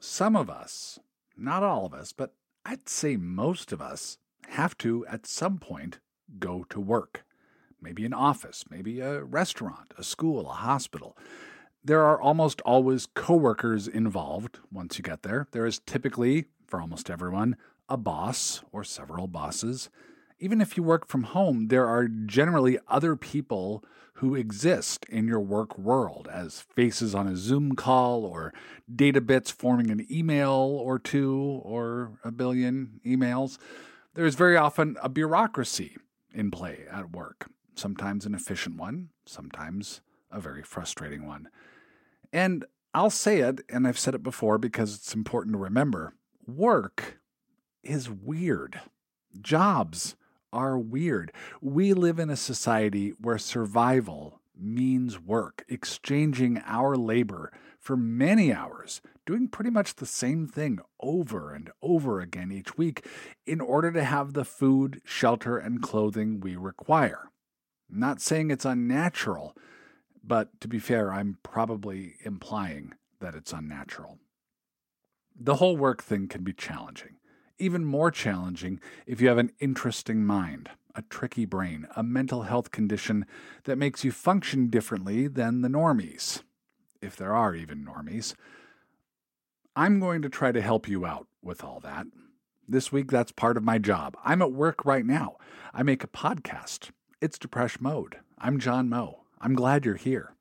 Some of us, not all of us, but I'd say most of us, have to, at some point, go to work. Maybe an office, maybe a restaurant, a school, a hospital. There are almost always coworkers involved once you get there. There is typically, for almost everyone, a boss or several bosses. Even if you work from home, there are generally other people who exist in your work world as faces on a Zoom call or data bits forming an email or two or a billion emails. There is very often a bureaucracy in play at work, sometimes an efficient one, sometimes a very frustrating one. And I'll say it, and I've said it before because it's important to remember, work is weird. Jobs are weird. We live in a society where survival means work, exchanging our labor for many hours, doing pretty much the same thing over and over again each week in order to have the food, shelter, and clothing we require. I'm not saying it's unnatural, but to be fair, I'm probably implying that it's unnatural. The whole work thing can be challenging. Even more challenging if you have an interesting mind, a tricky brain, a mental health condition that makes you function differently than the normies, if there are even normies. I'm going to try to help you out with all that. This week, that's part of my job. I'm at work right now. I make a podcast. It's Depresh Mode. I'm John Moe. I'm glad you're here.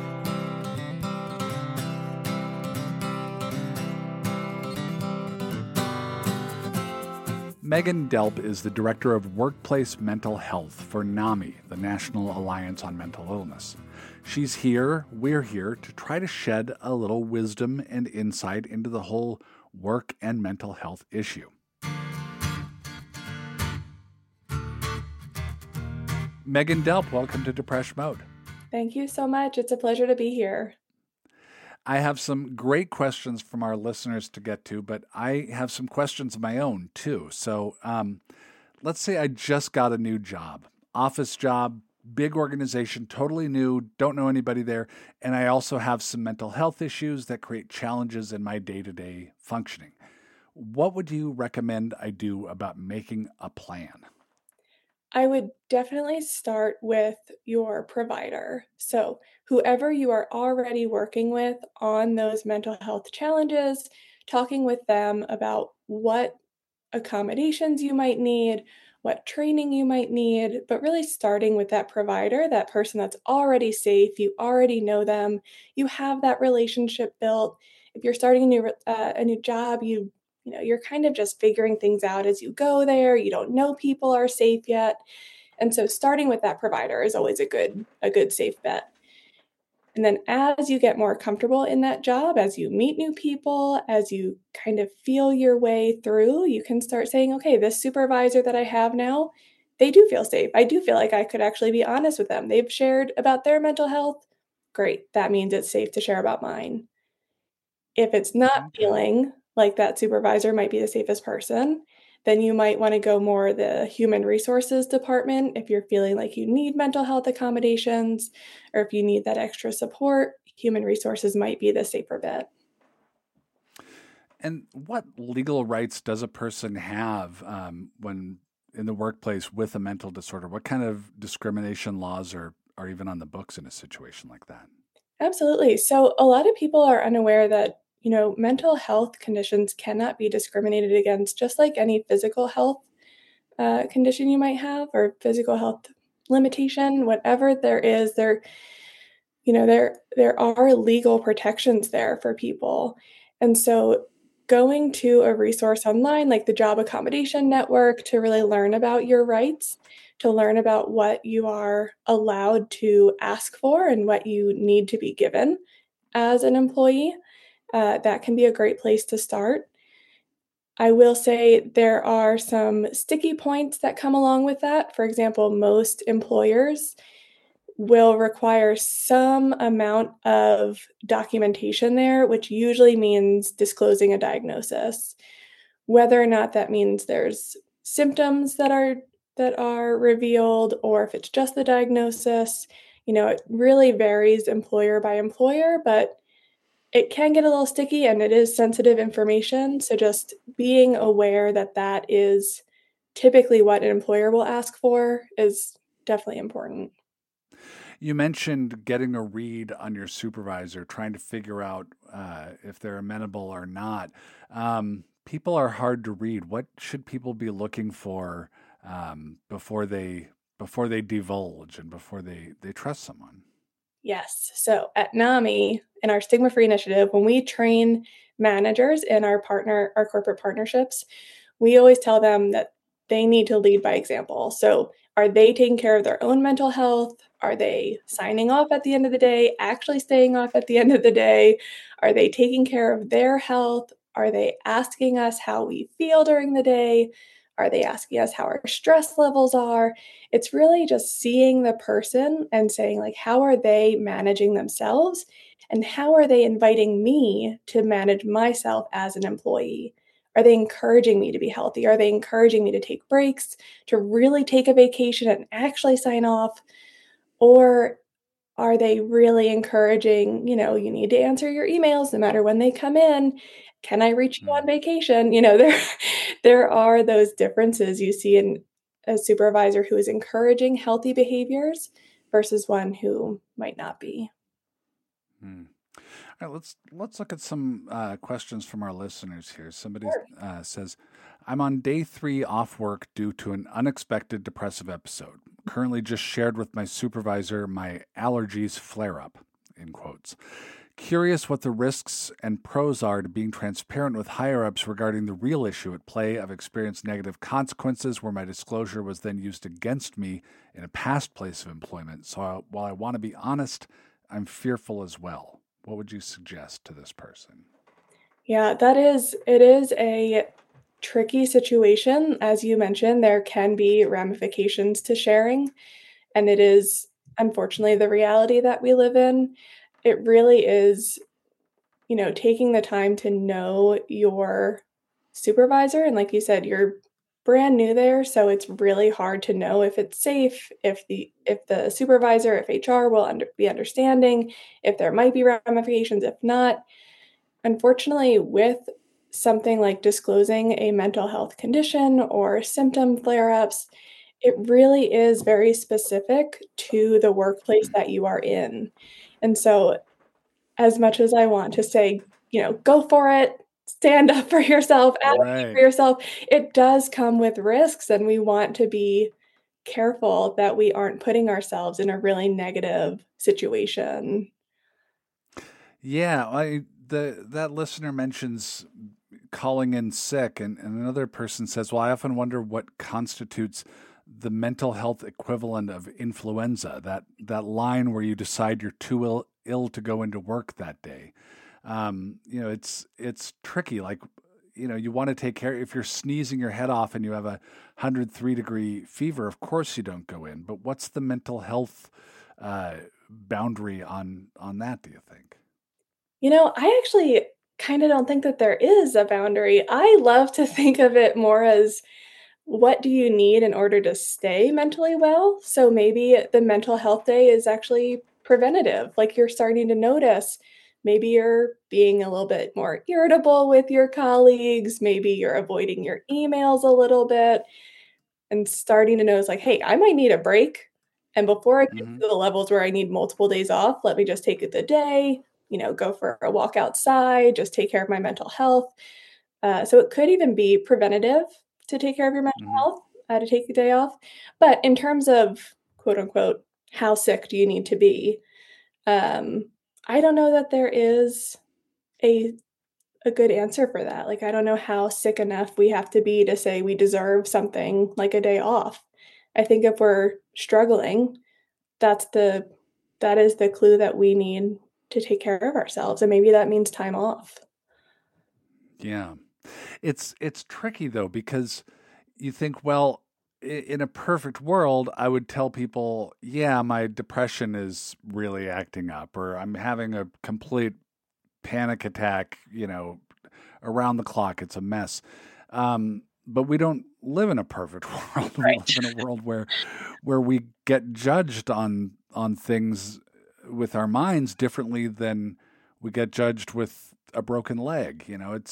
Megan Delp is the Director of Workplace Mental Health for NAMI, the National Alliance on Mental Illness. She's here, we're here, to try to shed a little wisdom and insight into the whole work and mental health issue. Megan Delp, welcome to Depresh Mode. Thank you so much. It's a pleasure to be here. I have some great questions from our listeners to get to, but I have some questions of my own too. So let's say I just got a new job, office job, big organization, totally new, don't know anybody there, and I also have some mental health issues that create challenges in my day-to-day functioning. What would you recommend I do about making a plan? I would definitely start with your provider. So, whoever you are already working with on those mental health challenges, talking with them about what accommodations you might need, what training you might need, but really starting with that provider, that person that's already safe, you already know them, you have that relationship built. If you're starting a new job, you're kind of just figuring things out as you go there. You don't know people are safe yet. And so starting with that provider is always a good safe bet. And then as you get more comfortable in that job, as you meet new people, as you kind of feel your way through, you can start saying, okay, this supervisor that I have now, they do feel safe. I do feel like I could actually be honest with them. They've shared about their mental health. Great. That means it's safe to share about mine. If it's not Okay. feeling like that supervisor might be the safest person, then you might want to go more the human resources department if you're feeling like you need mental health accommodations or if you need that extra support. Human resources might be the safer bet. And what legal rights does a person have when in the workplace with a mental disorder? What kind of discrimination laws are even on the books in a situation like that? Absolutely. So a lot of people are unaware that, mental health conditions cannot be discriminated against, just like any physical health condition you might have or physical health limitation, whatever there is, there are legal protections there for people. And so going to a resource online like the Job Accommodation Network to really learn about your rights, to learn about what you are allowed to ask for and what you need to be given as an employee, that can be a great place to start. I will say there are some sticky points that come along with that. For example, most employers will require some amount of documentation there, which usually means disclosing a diagnosis. Whether or not that means there's symptoms that are revealed or if it's just the diagnosis, it really varies employer by employer, but it can get a little sticky and it is sensitive information. So just being aware that that is typically what an employer will ask for is definitely important. You mentioned getting a read on your supervisor, trying to figure out if they're amenable or not. People are hard to read. What should people be looking for before they divulge and before they trust someone? Yes. So at NAMI, in our Stigma Free initiative, when we train managers in our corporate partnerships, we always tell them that they need to lead by example. So are they taking care of their own mental health? Are they signing off at the end of the day, actually staying off at the end of the day? Are they taking care of their health? Are they asking us how we feel during the day? Are they asking us how our stress levels are? It's really just seeing the person and saying, like, how are they managing themselves? And how are they inviting me to manage myself as an employee? Are they encouraging me to be healthy? Are they encouraging me to take breaks, to really take a vacation and actually sign off? Or are they really encouraging, you need to answer your emails no matter when they come in? Can I reach you on Mm. vacation? There are those differences you see in a supervisor who is encouraging healthy behaviors versus one who might not be. Mm. All right, let's look at some questions from our listeners here. Somebody Sure. says, "I'm on day 3 off work due to an unexpected depressive episode. Currently, just shared with my supervisor my allergies flare up." In quotes. Curious what the risks and pros are to being transparent with higher ups regarding the real issue at play. I've experienced negative consequences where my disclosure was then used against me in a past place of employment. So while I want to be honest, I'm fearful as well. What would you suggest to this person? Yeah, it is a tricky situation. As you mentioned, there can be ramifications to sharing, and it is unfortunately the reality that we live in. It really is, taking the time to know your supervisor. And like you said, you're brand new there, so it's really hard to know if it's safe, if the supervisor, if HR will be understanding, if there might be ramifications, if not. Unfortunately, with something like disclosing a mental health condition or symptom flare ups, it really is very specific to the workplace that you are in. And so, as much as I want to say, go for it, stand up for yourself, advocate for Right. yourself, it does come with risks. And we want to be careful that we aren't putting ourselves in a really negative situation. Yeah, that listener mentions calling in sick, and another person says, "Well, I often wonder what constitutes the mental health equivalent of influenza. That line where you decide you're too ill to go into work that day. It's tricky. Like, you want to take care. If you're sneezing your head off and you have a 103-degree fever, of course you don't go in. But what's the mental health uh, boundary on that? Do you think? I actually kind of don't think that there is a boundary. I love to think of it more as what do you need in order to stay mentally well? So maybe the mental health day is actually preventative. Like you're starting to notice maybe you're being a little bit more irritable with your colleagues, maybe you're avoiding your emails a little bit and starting to notice like, hey, I might need a break. And before I get Hmm. to the levels where I need multiple days off, let me just take it the day, go for a walk outside, just take care of my mental health. So it could even be preventative to take care of your mental Hmm. health, to take the day off. But in terms of quote unquote, how sick do you need to be? Um, I don't know that there is a a good answer for that. Like I don't know how sick enough we have to be to say we deserve something like a day off. I think if we're struggling, that's the that is the clue that we need to take care of ourselves. And maybe that means time off. Yeah. It's tricky though because you think, well, in a perfect world, I would tell people, yeah, my depression is really acting up, or I'm having a complete panic attack, around the clock. It's a mess. But we don't live in a perfect world. We live in a world where we get judged on things with our minds differently than we get judged with a broken leg.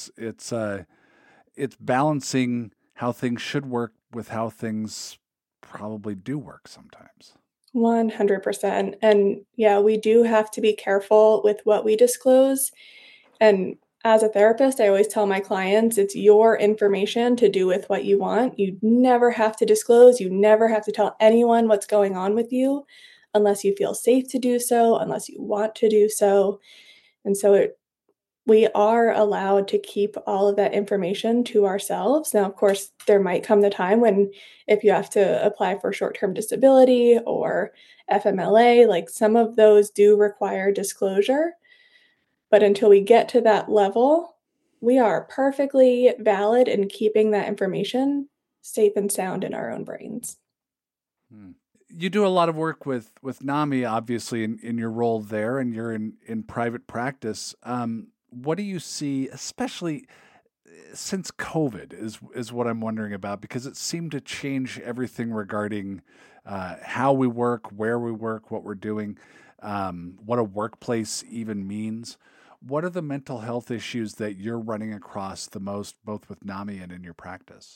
It's balancing how things should work with how things probably do work sometimes. 100%. And yeah, we do have to be careful with what we disclose. And as a therapist, I always tell my clients it's your information to do with what you want. You never have to disclose, you never have to tell anyone what's going on with you unless you feel safe to do so, unless you want to do so. And so we are allowed to keep all of that information to ourselves. Now, of course, there might come the time when if you have to apply for short-term disability or FMLA, like some of those do require disclosure. But until we get to that level, we are perfectly valid in keeping that information safe and sound in our own brains. You do a lot of work with NAMI, obviously, in your role there, and you're in private practice. What do you see, especially since COVID, is what I'm wondering about, because it seemed to change everything regarding how we work, where we work, what we're doing, what a workplace even means. What are the mental health issues that you're running across the most, both with NAMI and in your practice?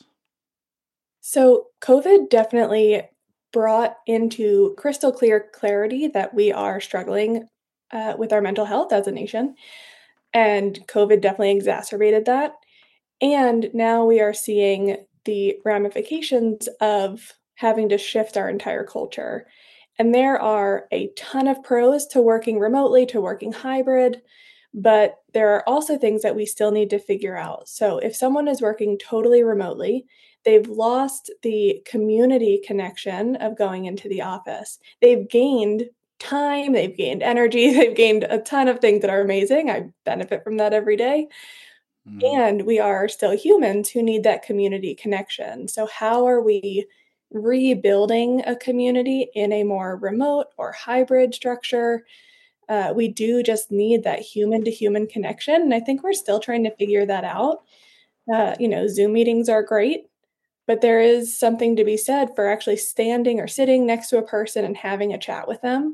So, COVID definitely brought into crystal clear clarity that we are struggling with our mental health as a nation. And COVID definitely exacerbated that. And now we are seeing the ramifications of having to shift our entire culture. And there are a ton of pros to working remotely, to working hybrid, but there are also things that we still need to figure out. So if someone is working totally remotely, they've lost the community connection of going into the office. They've gained time, they've gained energy, they've gained a ton of things that are amazing. I benefit from that every day. Mm-hmm. And we are still humans who need that community connection. So, how are we rebuilding a community in a more remote or hybrid structure? We do just need that human to human connection. And I think we're still trying to figure that out. Zoom meetings are great, but there is something to be said for actually standing or sitting next to a person and having a chat with them.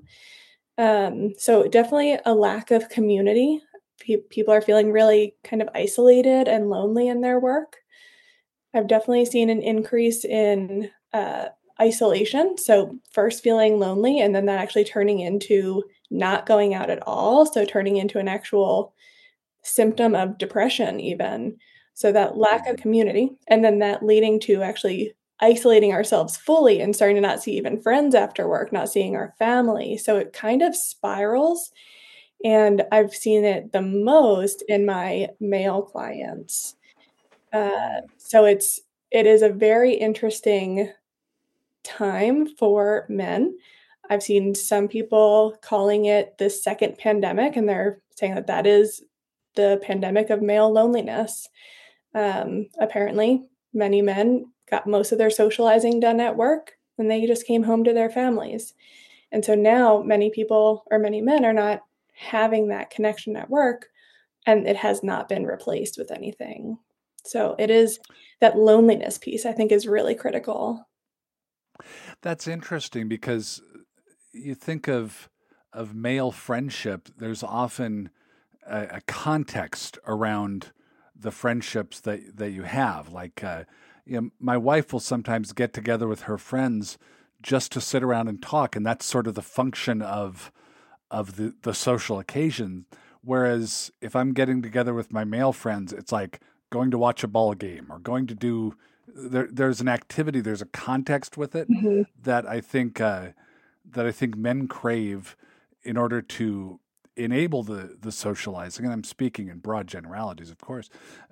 So definitely a lack of community. People are feeling really kind of isolated and lonely in their work. I've definitely seen an increase in isolation. So first feeling lonely, and then that actually turning into not going out at all. So turning into an actual symptom of depression, even. So that lack of community, and then that leading to actually isolating ourselves fully and starting to not see even friends after work, not seeing our family. So it kind of spirals. And I've seen it the most in my male clients. So it is a very interesting time for men. I've seen some people calling it the second pandemic, and they're saying that that is the pandemic of male loneliness. Apparently, many men got most of their socializing done at work, and they just came home to their families. And so now many people or many men are not having that connection at work, and it has not been replaced with anything. So it is that loneliness piece, I think, is really critical. That's interesting because you think of male friendship. There's often a context around the friendships that you have. Like, my wife will sometimes get together with her friends just to sit around and talk, and that's sort of the function of the social occasion. Whereas if I'm getting together with my male friends, it's like going to watch a ball game or going to do there's an activity, there's a context with it Mhm. that I think men crave in order to enable the socializing. And I'm speaking in broad generalities, of course.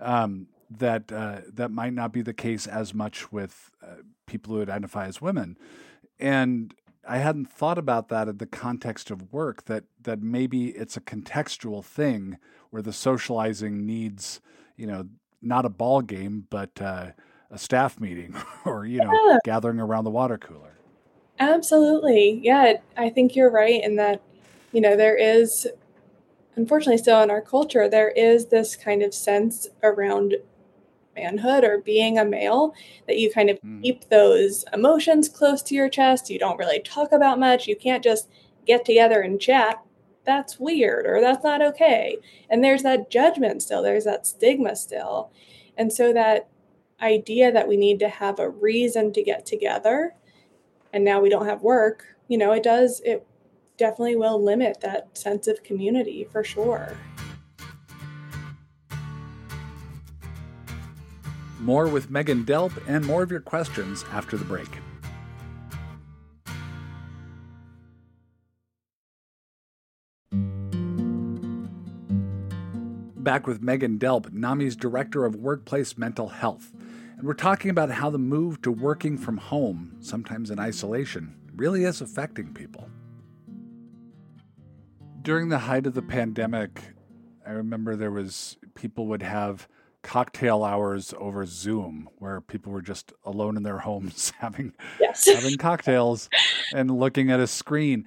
That might not be the case as much with people who identify as women. And I hadn't thought about that in the context of work, that maybe it's a contextual thing where the socializing needs, not a ball game, but a staff meeting or, Yeah, gathering around the water cooler. absolutely. Yeah, I think you're right in that, there is, unfortunately, still in our culture, there is this kind of sense around manhood or being a male that you kind of Mm-hmm. keep those emotions close to your chest. You don't really talk about much. You can't just get together and chat. that's weird or that's not okay. And there's that judgment still, there's that stigma still. And so that idea that we need to have a reason to get together and now we don't have work, it definitely will limit that sense of community for sure. More with Megan Delp and more of your questions after the break. Back with Megan Delp, NAMI's Director of Workplace Mental Health. And we're talking about how the move to working from home, sometimes in isolation, really is affecting people. During the height of the pandemic, I remember people would have cocktail hours over Zoom where people were just alone in their homes having cocktails and looking at a screen.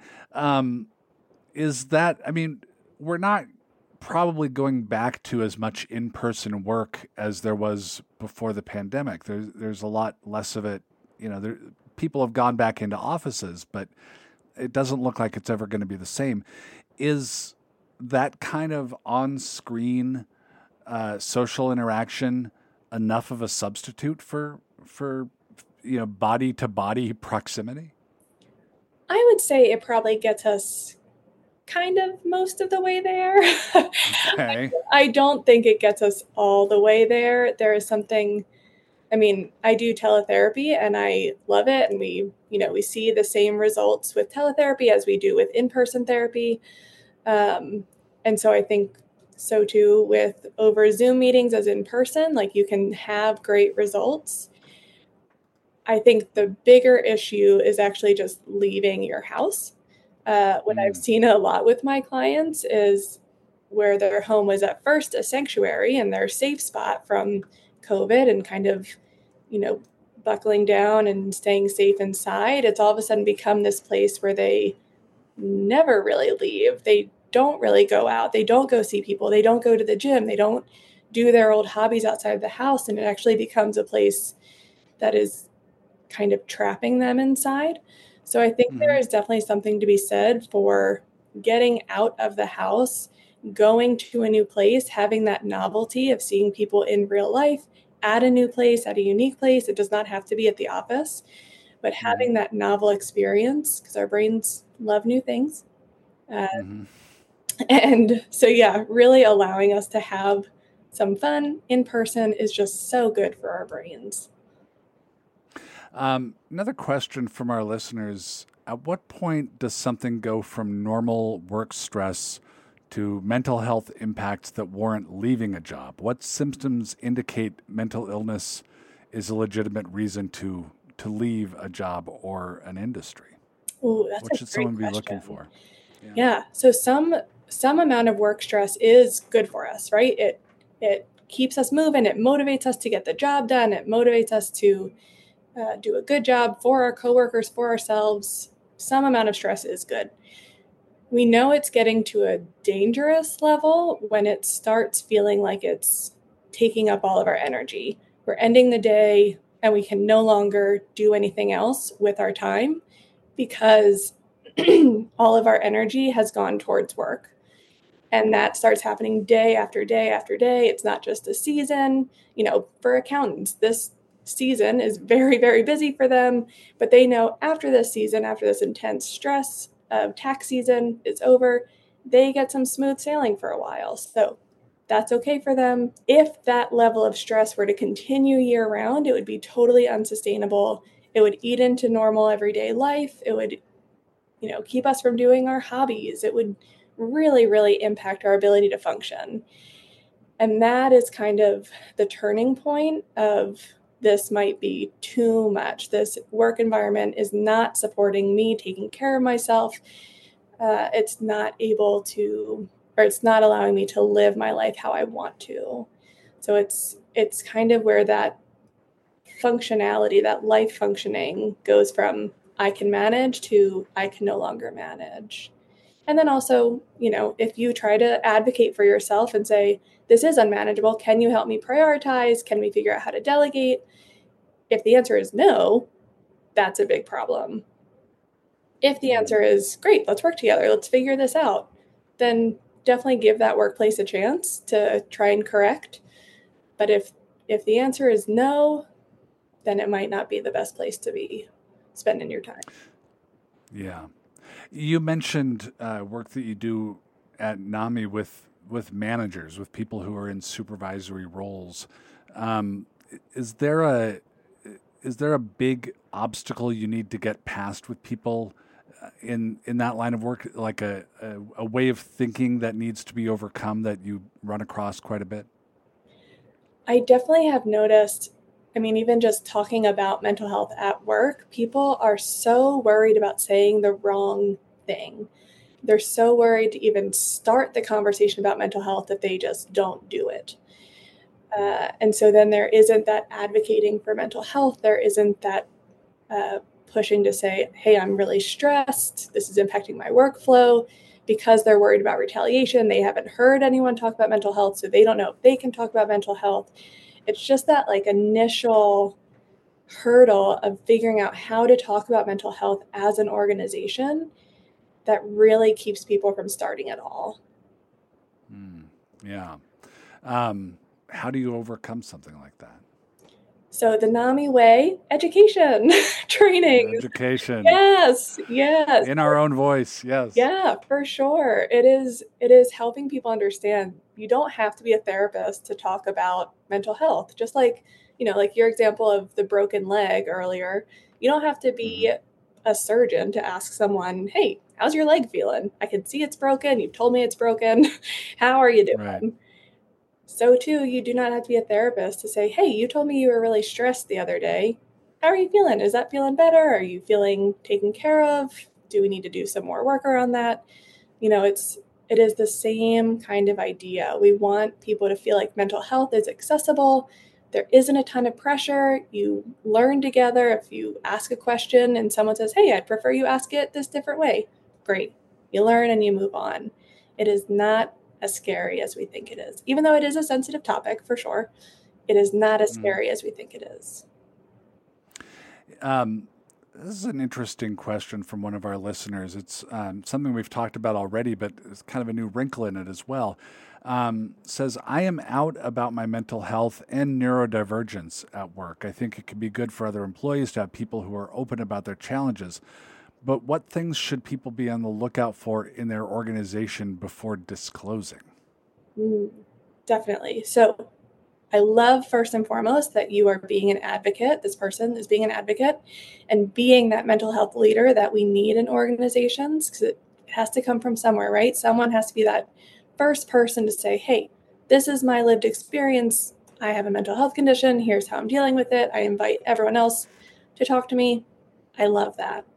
We're not probably going back to as much in-person work as there was before the pandemic. There's a lot less of it. People have gone back into offices, but it doesn't look like it's ever going to be the same. Is that kind of on-screen social interaction enough of a substitute for body-to-body proximity? I would say it probably gets us kind of most of the way there. Okay. I don't think it gets us all the way there. There is something, I do teletherapy and I love it. And we see the same results with teletherapy as we do with in-person therapy. And so I think so too with over Zoom meetings as in person, like you can have great results. I think the bigger issue is actually just leaving your house. What I've seen a lot with my clients is where their home was at first a sanctuary and their safe spot from COVID and kind of, buckling down and staying safe inside. It's all of a sudden become this place where they never really leave. They don't really go out. They don't go see people. They don't go to the gym. They don't do their old hobbies outside the house. And it actually becomes a place that is kind of trapping them inside. So I think there is definitely something to be said for getting out of the house, going to a new place, having that novelty of seeing people in real life at a new place, at a unique place. It does not have to be at the office, but having that novel experience, because our brains love new things. And so, really allowing us to have some fun in person is just so good for our brains. Another question from our listeners. At what point does something go from normal work stress to mental health impacts that warrant leaving a job? What symptoms indicate mental illness is a legitimate reason to leave a job or an industry? Ooh, that's what should someone be looking for? Yeah. So some amount of work stress is good for us, right? It keeps us moving. It motivates us to get the job done. It motivates us to do a good job for our coworkers, for ourselves. Some amount of stress is good. We know it's getting to a dangerous level when it starts feeling like it's taking up all of our energy. We're ending the day and we can no longer do anything else with our time because all of our energy has gone towards work. And that starts happening day after day after day. It's not just a season. For accountants, this season is very, very busy for them, but they know after this season, after this intense stress of tax season is over, they get some smooth sailing for a while. So that's okay for them. If that level of stress were to continue year round, it would be totally unsustainable. It would eat into normal everyday life. It would, keep us from doing our hobbies. It would really, really impact our ability to function. And that is kind of the turning point of this might be too much. This work environment is not supporting me taking care of myself. It's not allowing me to live my life how I want to. So it's kind of where that functionality, that life functioning goes from I can manage to I can no longer manage. And then also, if you try to advocate for yourself and say, this is unmanageable, can you help me prioritize? Can we figure out how to delegate? If the answer is no, that's a big problem. If the answer is, great, let's work together, let's figure this out, then definitely give that workplace a chance to try and correct. But if the answer is no, then it might not be the best place to be spending your time. Yeah. You mentioned work that you do at NAMI with managers, with people who are in supervisory roles. Um, is there a big obstacle you need to get past with people in that line of work, like a way of thinking that needs to be overcome that you run across quite a bit? I definitely have noticed, I mean, even just talking about mental health at work, people are so worried about saying the wrong thing. They're so worried to even start the conversation about mental health that they just don't do it. And so then there isn't that advocating for mental health. There isn't that pushing to say, hey, I'm really stressed. This is impacting my workflow. Because they're worried about retaliation, they haven't heard anyone talk about mental health, so they don't know if they can talk about mental health. It's just that like initial hurdle of figuring out how to talk about mental health as an organization that really keeps people from starting at all. Yeah. How do you overcome something like that? So the NAMI way, education, training. Education. Yes. In our own voice, yes. Yeah, for sure. It is helping people understand you don't have to be a therapist to talk about mental health. Just like, like your example of the broken leg earlier, you don't have to be a surgeon to ask someone, "Hey, how's your leg feeling? I can see it's broken. You told me it's broken. How are you doing?" Right. So too, you do not have to be a therapist to say, "Hey, you told me you were really stressed the other day. How are you feeling? Is that feeling better? Are you feeling taken care of? Do we need to do some more work around that?" It is the same kind of idea. We want people to feel like mental health is accessible. There isn't a ton of pressure. You learn together. If you ask a question and someone says, "Hey, I'd prefer you ask it this different way," great. You learn and you move on. It is not as scary as we think it is. Even though it is a sensitive topic for sure, it is not as scary as we think it is. This is an interesting question from one of our listeners. It's something we've talked about already, but it's kind of a new wrinkle in it as well. Says, I am out about my mental health and neurodivergence at work. I think it could be good for other employees to have people who are open about their challenges. But what things should people be on the lookout for in their organization before disclosing? Definitely. So I love first and foremost that you are being an advocate. This person is being an advocate and being that mental health leader that we need in organizations, because it has to come from somewhere, right? Someone has to be that first person to say, hey, this is my lived experience. I have a mental health condition. Here's how I'm dealing with it. I invite everyone else to talk to me. I love that.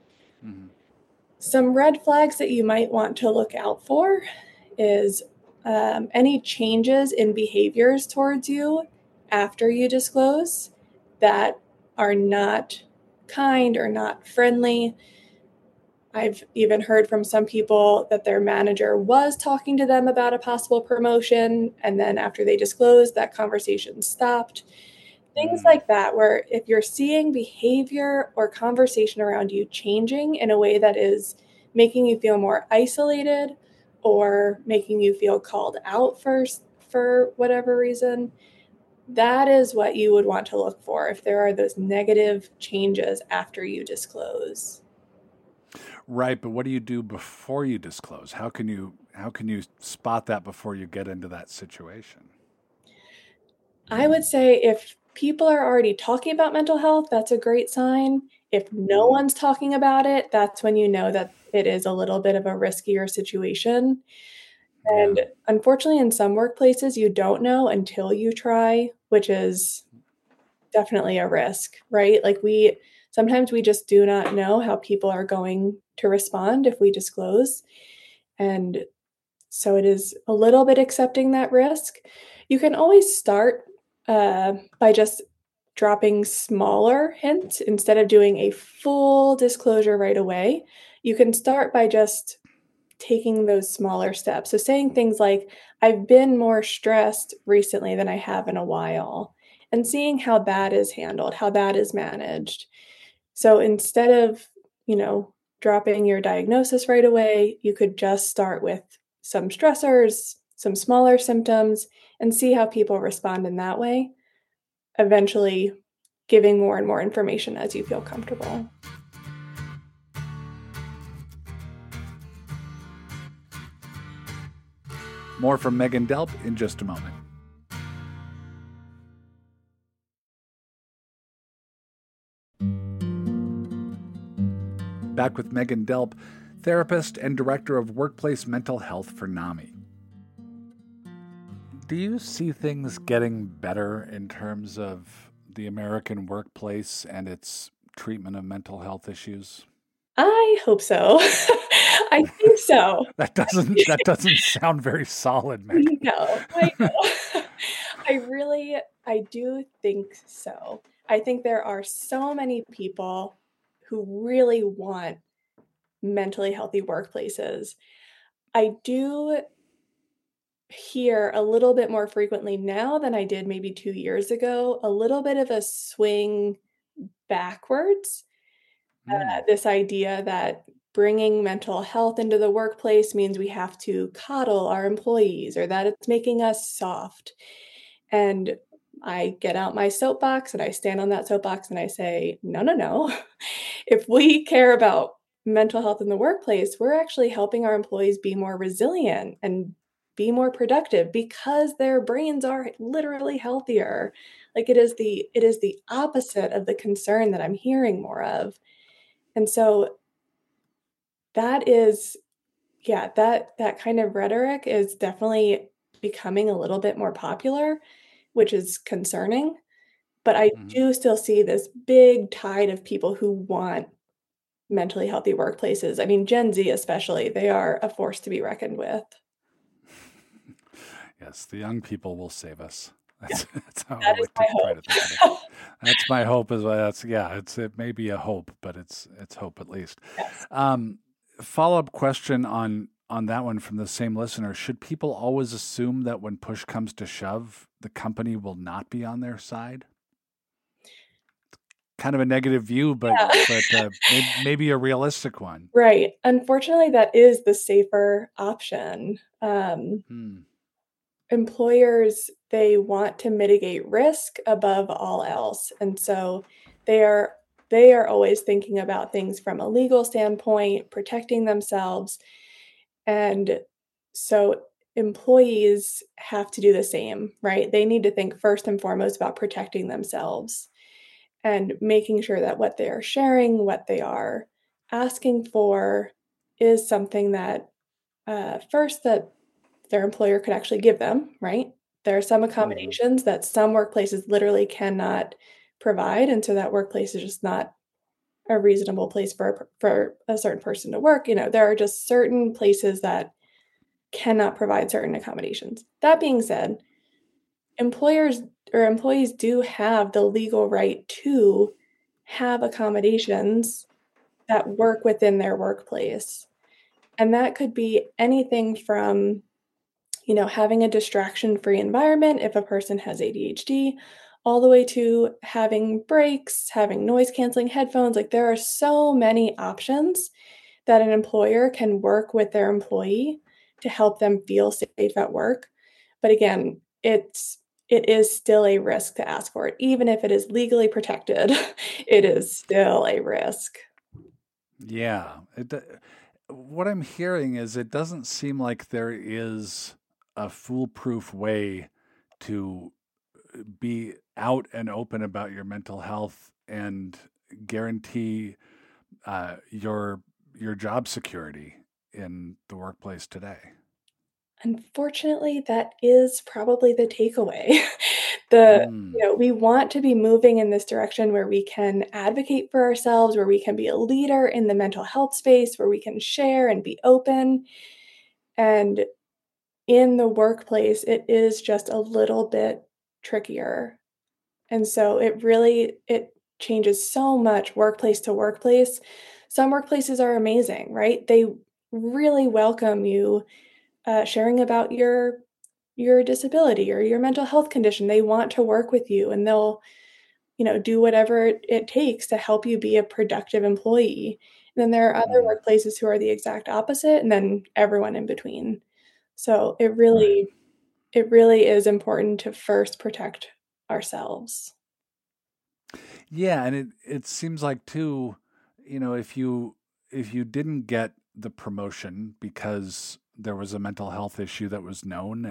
Some red flags that you might want to look out for is any changes in behaviors towards you after you disclose that are not kind or not friendly. I've even heard from some people that their manager was talking to them about a possible promotion, and then after they disclosed, that conversation stopped. Things like that, where if you're seeing behavior or conversation around you changing in a way that is making you feel more isolated or making you feel called out first for whatever reason, that is what you would want to look for if there are those negative changes after you disclose. Right, but what do you do before you disclose? How can you spot that before you get into that situation? I would say if people are already talking about mental health, that's a great sign. If no one's talking about it, that's when you know that it is a little bit of a riskier situation. Yeah. And unfortunately, in some workplaces, you don't know until you try, which is definitely a risk, right? Like sometimes we just do not know how people are going to respond if we disclose. And so it is a little bit accepting that risk. You can always start by just dropping smaller hints instead of doing a full disclosure right away. You can start by just taking those smaller steps. So saying things like, I've been more stressed recently than I have in a while, and seeing how that is handled, how that is managed. So instead of, dropping your diagnosis right away, you could just start with some stressors, some smaller symptoms, and see how people respond in that way, eventually giving more and more information as you feel comfortable. More from Megan Delp in just a moment. Back with Megan Delp, therapist and director of workplace mental health for NAMI. Do you see things getting better in terms of the American workplace and its treatment of mental health issues? I hope so. I think so. That doesn't sound very solid, Megan. No, I know. I do think so. I think there are so many people who really want mentally healthy workplaces. I do hear a little bit more frequently now than I did maybe 2 years ago, a little bit of a swing backwards. This idea that bringing mental health into the workplace means we have to coddle our employees or that it's making us soft. And I get out my soapbox and I stand on that soapbox and I say, no, no, no. If we care about mental health in the workplace, we're actually helping our employees be more resilient and be more productive because their brains are literally healthier. Like it is the opposite of the concern that I'm hearing more of. And so that is yeah, that kind of rhetoric is definitely becoming a little bit more popular, which is concerning, but I do still see this big tide of people who want mentally healthy workplaces. I mean, Gen Z especially, they are a force to be reckoned with. Yes, the young people will save us. That's how That I is like my to try to think of hope. it. That's my hope as well. It may be a hope, but it's hope at least. Yes. Follow-up question on that one from the same listener. Should people always assume that when push comes to shove, the company will not be on their side? Kind of a negative view, but Yeah. maybe a realistic one. Right. Unfortunately, that is the safer option. Employers, they want to mitigate risk above all else, and so they are they are always thinking about things from a legal standpoint, protecting themselves, and so employees have to do the same, right? They need to think first and foremost about protecting themselves and making sure that what they are sharing, what they are asking for is something that, first, that their employer could actually give them, right? There are some accommodations that some workplaces literally cannot provide, and so that workplace is just not a reasonable place for a certain person to work. You know, there are just certain places that cannot provide certain accommodations. That being said, employers or employees do have the legal right to have accommodations that work within their workplace. And that could be anything from, you know, having a distraction-free environment if a person has ADHD, all the way to having breaks, having noise-canceling headphones. Like, there are so many options that an employer can work with their employee to help them feel safe at work. But again, it is still a risk to ask for it. Even if it is legally protected, it is still a risk. Yeah. What I'm hearing is it doesn't seem like there is a foolproof way to be out and open about your mental health and guarantee your job security in the workplace today. Unfortunately, that is probably the takeaway. You know, we want to be moving in this direction where we can advocate for ourselves, where we can be a leader in the mental health space, where we can share and be open. And in the workplace, it is just a little bit trickier. And so it changes so much workplace to workplace. Some workplaces are amazing, right? They really welcome you sharing about your disability or your mental health condition. They want to work with you and they'll, you know, do whatever it takes to help you be a productive employee. And then there are other workplaces who are the exact opposite, and then everyone in between. So Right. it really is important to first protect ourselves. Yeah, and it seems like too, if you didn't get the promotion because there was a mental health issue that was known,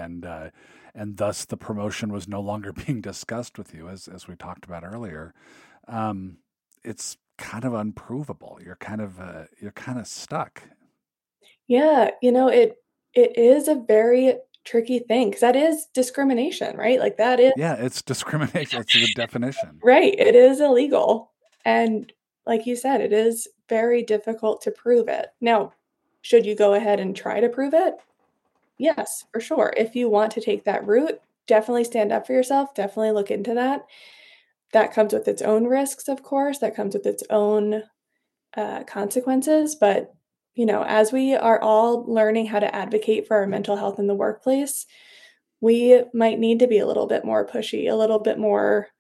and thus the promotion was no longer being discussed with you, as we talked about earlier, um, it's kind of unprovable. You're kind of stuck. Yeah, it is a very tricky thing because that is discrimination, right? Like, that is Yeah, it's discrimination. It's the definition. right, it is illegal, and like you said, it is very difficult to prove it. Now, should you go ahead and try to prove it? Yes, for sure. If you want to take that route, definitely stand up for yourself, definitely look into that. That comes with its own risks, of course, that comes with its own, consequences, but, as we are all learning how to advocate for our mental health in the workplace, we might need to be a little bit more pushy, a little bit more,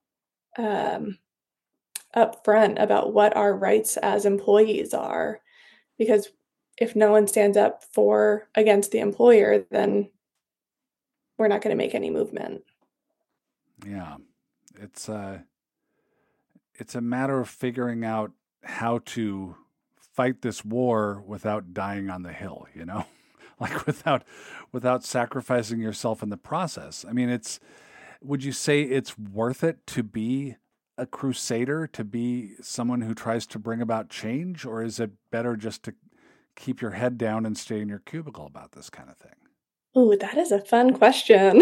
um, upfront about what our rights as employees are, because if no one stands up for against the employer, then we're not gonna make any movement. Yeah, it's it's a matter of figuring out how to fight this war without dying on the hill, like without sacrificing yourself in the process. I mean, it's would you say it's worth it to be a crusader, to be someone who tries to bring about change, or is it better just to keep your head down and stay in your cubicle about this kind of Ooh, that is a fun question.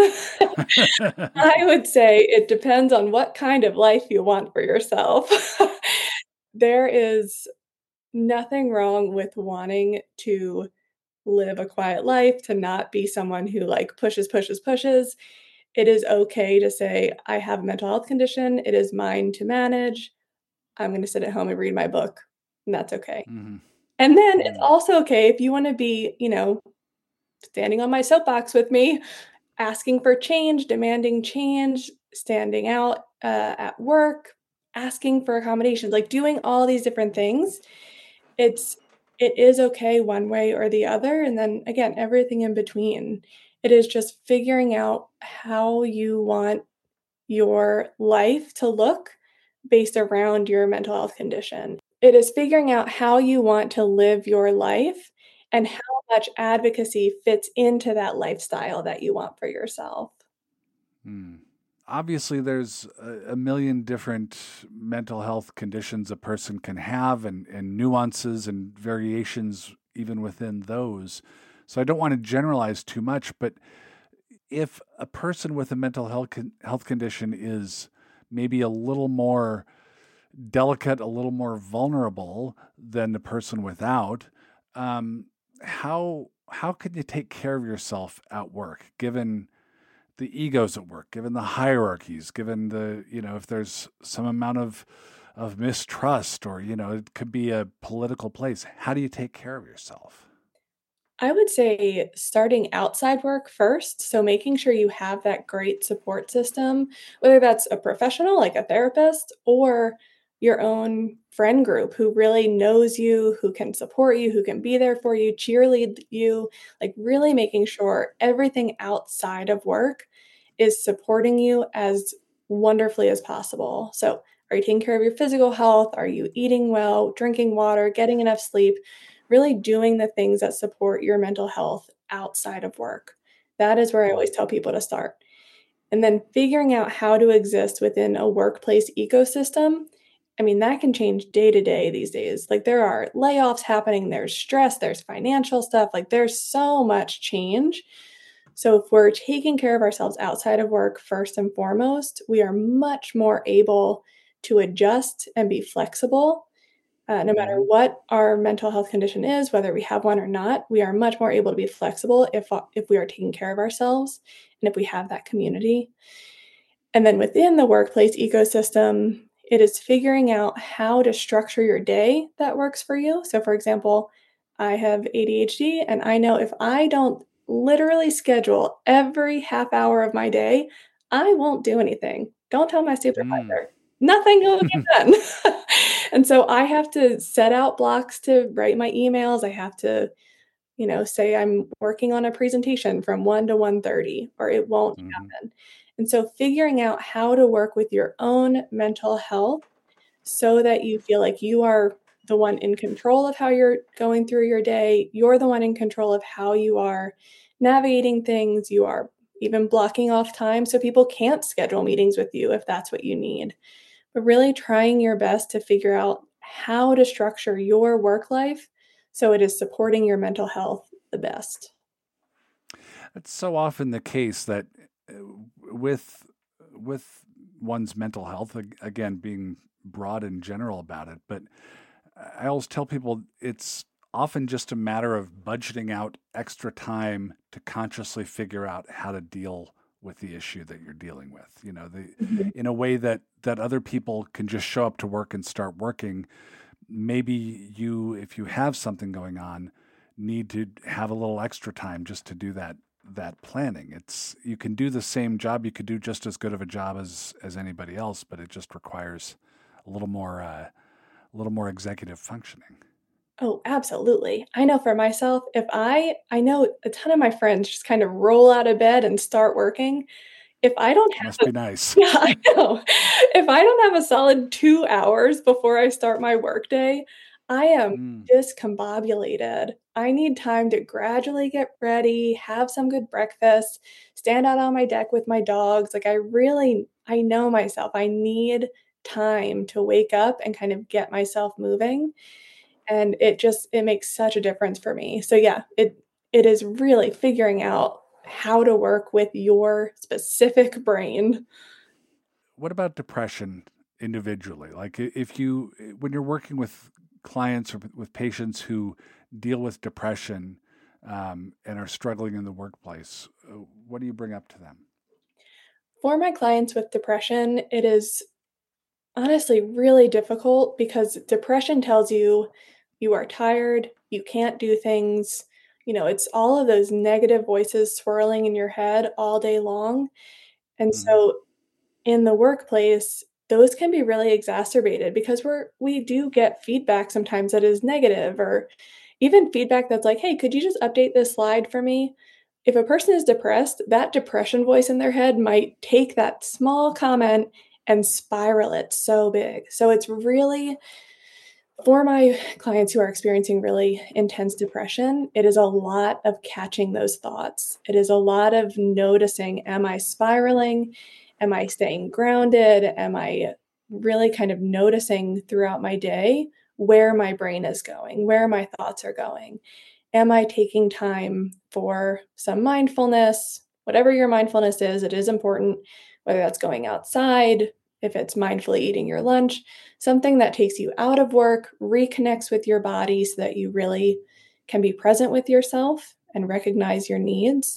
thing? I would say it depends on what kind of life you want for yourself. There is nothing wrong with wanting to live a quiet life, to not be someone who, like, pushes, pushes, pushes. It is okay to say, "I have a mental health condition, it is mine to manage. I'm gonna sit at home and read my book," and that's okay. Hmm. And then it's Mm. also okay if you wanna be, standing on my soapbox with me, asking for change, demanding change, standing out, at work, asking for accommodations, like, doing all these different things. It's it is okay one way or the other, and then, again, everything in between. It is just figuring out how you want your life to look based around your mental health condition. It is figuring out how you want to live your life and how much advocacy fits into that lifestyle that you want for yourself. Mm. Obviously, there's a million different mental health conditions a person can have, and nuances and variations even within those. So I don't want to generalize too much, but if a person with a mental health condition is maybe a little more delicate, a little more vulnerable than the person without, um, how can you take care of yourself at work, given the egos at work, given the hierarchies, given the if there's some amount of mistrust, or it could be a political place. How do you take care of yourself? I would say starting outside work first, so making sure you have that great support system, whether that's a professional like a therapist or your own friend group who really knows you, who can support you, who can be there for you, cheerlead you, like really making sure everything outside of work is supporting you as wonderfully as possible. So, are you taking care of your physical health? Are you eating well, drinking water, getting enough sleep? Really doing the things that support your mental health outside of work. That is where I always tell people to start. And then figuring out how to exist within a workplace ecosystem. I mean, that can change day to day these days. Like, there are layoffs happening, there's stress, there's financial stuff, like, there's so much change. So, if we're taking care of ourselves outside of work first and foremost, we are much more able to adjust and be flexible no matter Mm-hmm. what our mental health condition is, whether we have one or not, we are much more able to be flexible if we are taking care of ourselves and if we have that community. And then within the workplace ecosystem, it is figuring out how to structure your day that works for you. So, for example, I have ADHD, and I know if I don't literally schedule every half hour of my day, I won't do anything. Don't tell my Mm. supervisor. Nothing will get done. And so I have to set out blocks to write my emails. I have to, say I'm working on a presentation from 1 to 1:30, or it won't Hmm. happen. And so figuring out how to work with your own mental health so that you feel like you are the one in control of how you're going through your day. You're the one in control of how you are navigating things. You are even blocking off time so people can't schedule meetings with you if that's what you need. But really trying your best to figure out how to structure your work life so it is supporting your mental health the best. It's so often the case that uh, with with one's mental health, again, being broad and general about it, but I always tell people it's often just a matter of budgeting out extra time to consciously figure out how to deal with the issue that you're dealing with. Mhm. In a way that other people can just show up to work and start working. Maybe you, if you have something going on, need to have a little extra time just to do that planning. It's You can do the same job, you could do just as good of a job as anybody else, but it just requires a little more executive functioning. Oh, absolutely. I know for myself, if I know a ton of my friends just kind of roll out of bed and start working. If I don't Must have a be nice. Yeah, I know. If I don't have a solid 2 hours before I start my workday, I am Mm. discombobulated. I need time to gradually get ready, have some good breakfast, stand out on my deck with my dogs. Like, I know myself. I need time to wake up and kind of get myself moving, and it makes such a difference for me. So, yeah, it is really figuring out how to work with your specific brain. What about depression individually? Like if you, when you're working with clients or with patients who deal with depression and are struggling in the workplace, what do you bring up to them? For my clients with depression, it is honestly really difficult because depression tells you you are tired, you can't do things. It's all of those negative voices swirling in your head all day long. And Hmm. so in the workplace, those can be really exacerbated because we do get feedback sometimes that is negative, or even feedback that's like, "Hey, could you just update this slide for me?" If a person is depressed, that depression voice in their head might take that small comment and spiral it so big. So it's really for my clients who are experiencing really intense depression, it is a lot of catching those thoughts. It is a lot of noticing, am I spiraling? Am I staying grounded? Am I really kind of noticing throughout my day where my brain is going, where my thoughts are going? Am I taking time for some mindfulness? Whatever your mindfulness is, it is important, whether that's going outside, if it's mindfully eating your lunch, something that takes you out of work, reconnects with your body so that you really can be present with yourself and recognize your needs,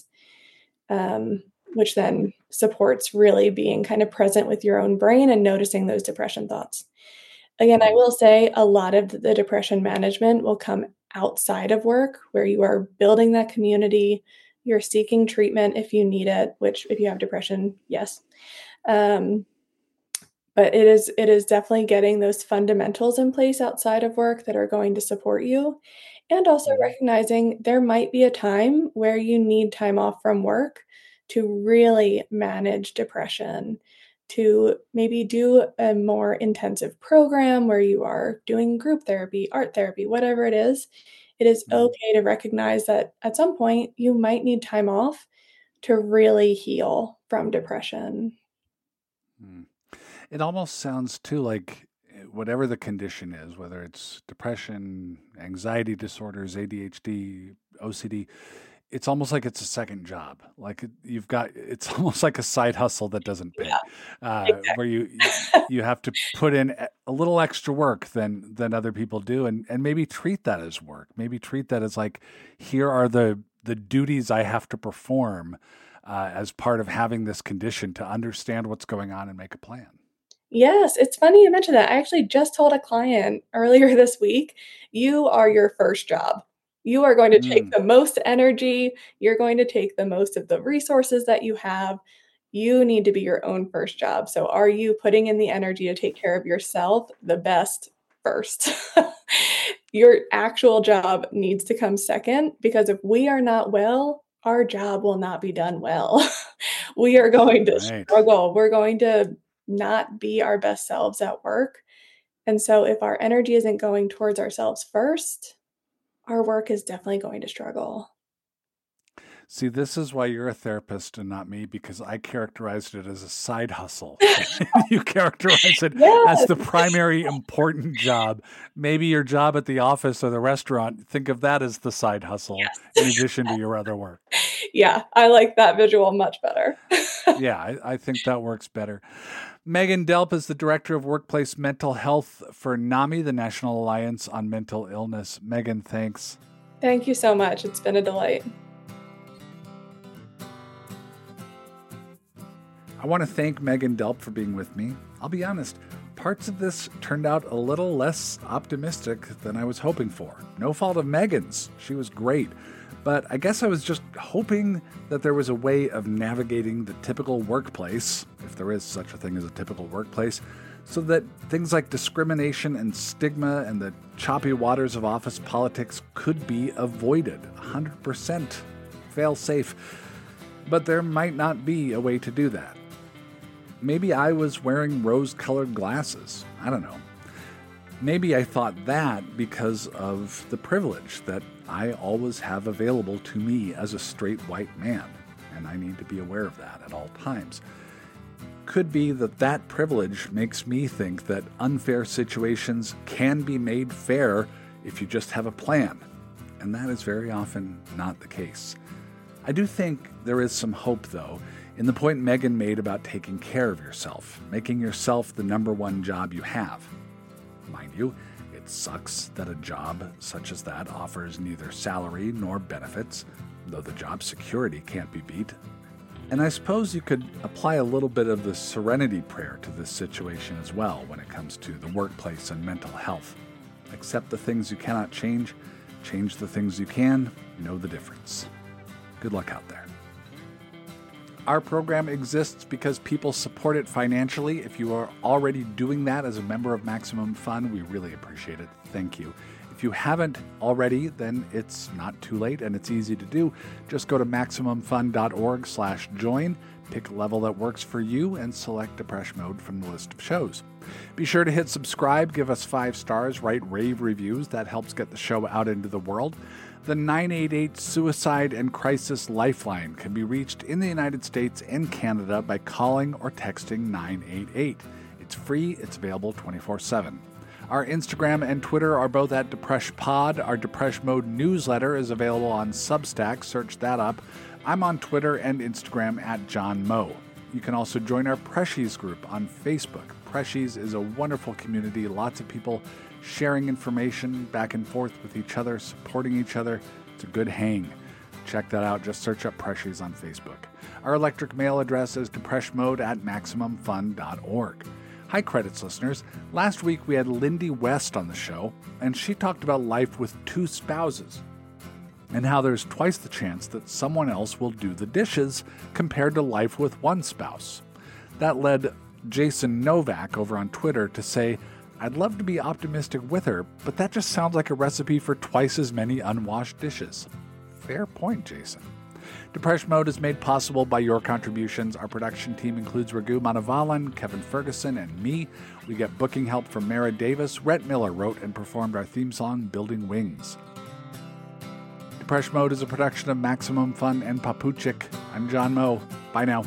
which then supports really being kind of present with your own brain and noticing those depression thoughts. Again, I Hmm. will say a lot of the depression management will come outside of work where you are building that community, you're seeking treatment if you need it, which if you have depression, yes. Um, but it is definitely getting those fundamentals in place outside of work that are going to support you, and also Hmm. recognizing there might be a time where you need time off from work to really manage depression, to maybe do a more intensive program where you are doing group therapy, art therapy, whatever it is. It is Hmm. okay to recognize that at some point you might need time off to really heal from depression. Hmm. It almost sounds too like whatever the condition is, whether it's depression, anxiety disorders, ADHD, OCD, it's almost like it's a second job. Like you've got, it's almost like a side hustle that doesn't pay, where you have to put in a little extra work than other people do, and maybe treat that as work. Maybe treat that as like, here are the duties I have to perform as part of having this condition to understand what's going on and make a plan. Yes, it's funny you mentioned that. I actually just told a client earlier this week, "You are your first job. You are going to take Mm. the most energy, you're going to take the most of the resources that you have. You need to be your own first job. So are you putting in the energy to take care of yourself the best first?" your actual job needs to come second, because if we are not well, our job will not be done well. We are going to Right. struggle. We're going to not be our best selves at work. And so if our energy isn't going towards ourselves first, our work is definitely going to struggle. See, this is why you're a therapist and not me, because I characterized it as a side hustle. You characterize it as Yes. the primary important job. Maybe your job at the office or the restaurant, think of that as the side hustle in addition to your other work. Yeah, I like that visual much better. Yeah, I think that works better. Megan Delp is the Director of Workplace Mental Health for NAMI, the National Alliance on Mental Illness. Megan, thanks. Thank you so much. It's been a delight. I want to thank Megan Delp for being with me. I'll be honest, parts of this turned out a little less optimistic than I was hoping for. No fault of Megan's. She was great. But I guess I was just hoping that there was a way of navigating the typical workplace, if there is such a thing as a typical workplace, so that things like discrimination and stigma and the choppy waters of office politics could be avoided. 100% fail-safe. But there might not be a way to do that. Maybe I was wearing rose-colored glasses. I don't know. Maybe I thought that because of the privilege that I always have available to me as a straight white man, and I need to be aware of that at all times. Could be that that privilege makes me think that unfair situations can be made fair if you just have a plan, and that is very often not the case. I do think there is some hope, though, in the point Megan made about taking care of yourself, making yourself the number one job you have. Mind you, it sucks that a job such as that offers neither salary nor benefits, though the job security can't be beat. And I suppose you could apply a little bit of the serenity prayer to this situation as well when it comes to the workplace and mental health. Accept the things you cannot change the things you can, know the difference. Good luck out there. Our program exists because people support it financially. If you are already doing that as a member of Maximum Fun, we really appreciate it. Thank you. If you haven't already, then it's not too late and it's easy to do. Just go to MaximumFun.org/join, pick a level that works for you, and select Depression Mode from the list of shows. Be sure to hit subscribe, give us 5 stars, write rave reviews. That helps get the show out into the world. The 988 Suicide and Crisis Lifeline can be reached in the United States and Canada by calling or texting 988. It's free, it's available 24/7. Our Instagram and Twitter are both at DepressPod. Our Depression Mode newsletter is available on Substack. Search that up. I'm on Twitter and Instagram at John Moe. You can also join our Preshies group on Facebook. Preshies is a wonderful community. Lots of people sharing information back and forth with each other, supporting each other. It's a good hang. Check that out. Just search up Preshies on Facebook. Our electric mail address is depressionmode@maximumfun.org. Hi, Credits listeners. Last week we had Lindy West on the show, and she talked about life with 2 spouses and how there's twice the chance that someone else will do the dishes compared to life with 1 spouse. That led Jason Novak over on Twitter to say, I'd love to be optimistic with her, but that just sounds like a recipe for twice as many unwashed dishes. Fair point, Jason. Depression Mode is made possible by your contributions. Our production team includes Raghu Manavalan, Kevin Ferguson, and me. We get booking help from Mara Davis. Rhett Miller wrote and performed our theme song, Building Wings. Depression Mode is a production of Maximum Fun and Papuchik. I'm John Moe. Bye now.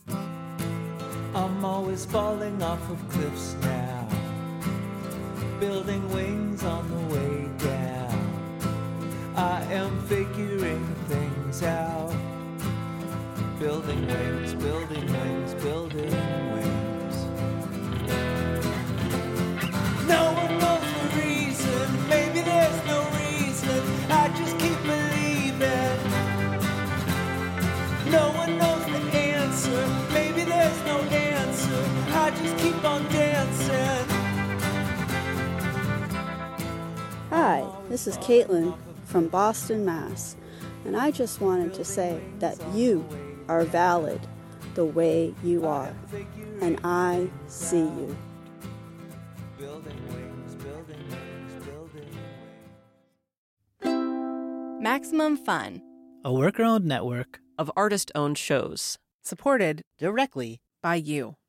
I'm always falling off of cliffs now, building wings on the way down. I am figuring things out, building wings, building wings, building wings. No one knows the reason, maybe there's no reason, I just keep believing. No one knows the answer, maybe there's no answer, I just keep on dancing. Hi, this is Caitlin from Boston, Mass. And I just wanted to say that you are valid the way you are. And I see you. Building wings, building wings, building wings. Maximum Fun, a worker-owned network of artist-owned shows. Supported directly by you.